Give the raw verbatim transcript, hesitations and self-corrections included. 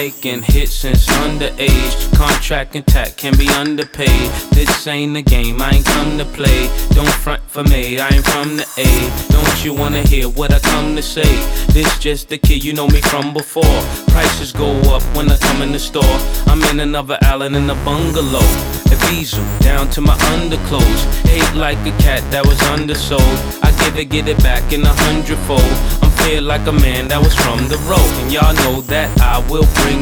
Taking hits since underage. Contract intact, can be underpaid. This ain't a game, I ain't come to play. Don't front for me, I ain't from the A. Don't you wanna hear what I come to say? This just the kid, you know me from before. Prices go up when I come in the store. I'm in another island in a bungalow. A Ibiza, down to my underclothes. Hate like a cat that was undersold. I give it, get it back in a hundredfold. I'm feel like a man that was from the road, and y'all know that I will bring